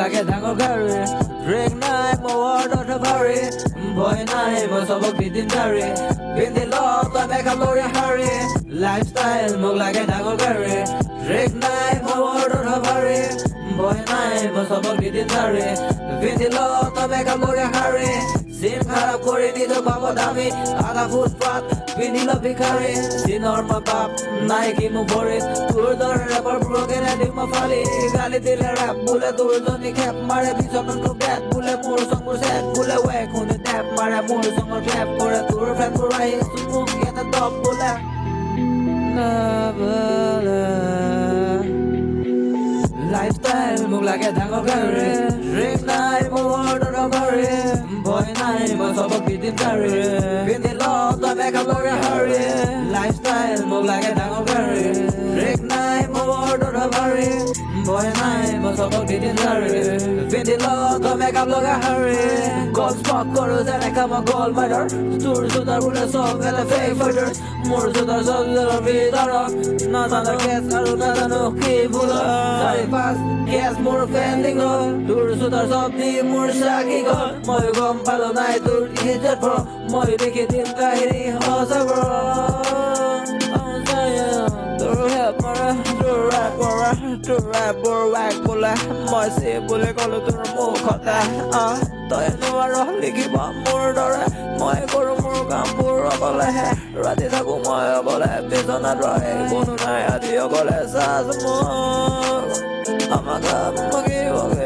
লাগে ডাঙৰ গাড়ী ব্ৰেক নাই মোৰ ৱৰ্ডত ভাৰী ভয় নাই মই চবক দি দিম দাৰি পিন্ধি ল তই মেকআপ লৰি শাৰী লাইফষ্টাইল মোক লাগে ডাঙৰ গাড়ী ব্ৰেক নাই মোৰ ৱৰ্ডত ভাৰী ভয় নাই মই চবক দি দিম দাৰি পিন্ধি ল তই মেকআপ লৰি শাৰী চিন খাৰাপ কৰি নিজক পাব দামী আধা ফুটপাথ পিন্ধি ল ভিখাৰী চিনৰ মই পাপ নাই কি মোক ভৰিত তোৰ দৰে ৰেপৰ প্ৰগেনে দিম মই ফালি গালি দিলে ৰেপ বোলে তোৰ জনী খেপ মাৰে বিচনাটো বেট বোলে মোৰ চংবোৰ চেট বোলে ৱেক শুনি টেপ মাৰে মোৰ চঙৰ ক্লেপ কৰে তোৰ ফ্ৰেণ্ডবোৰ আহিছো মোক ইয়াতে টপ বোলে লাইফষ্টাইল মোক লাগে ডাঙৰ গাড়ী ৰেক নাই মোৰ ৱৰ্ডত ভাৰী ভয় নাই মই চবক দি দিম দাৰি পিন্ধি ল তই মেকআপ লৰি শাৰী লাইফষ্টাইল মোক লাগে ডাঙৰ গাড়ী ৰেক নাই মোৰ ৱৰ্ডত ভাৰী ভয় নাই মই চবক দি দিম দাৰি পিন্ধি ল তই মেকআপ লগা শাৰী গল স্পক কৰো যেনেকা মই গল ফাইটাৰ তোৰ জোতাৰ বোলে চব বেলে ফেক ফাইটাৰ মোৰ জোতাৰ চব জোতাৰ ভিতৰত নাজানো কেছ আৰু নাজানো কি ভুল চাৰি পাঁচ কেছ মোৰ পেণ্ডিং হ'ল তোৰ জোতাৰ চব দি মোৰ চাকি গ'ল মই গম পালো নাই তোৰ ইজ্জত মই দেখি দিম কাহিনী সঁচাব তোৰ হেপ মৰা তোৰ ৰেপ মৰা তোৰ ৰেপৰ ৱেক বোলে মই চি বুলি ক'লো তোৰ মুখতে তই নোৱাৰ লিখিব মোৰ দৰে মই কৰোঁ মোৰ কামবোৰ অকলেহে ৰাতি থাকোঁ মই অকলে বিচনাত ৰয় কোনো নাই আজি অকলে চাচ মোক আমাক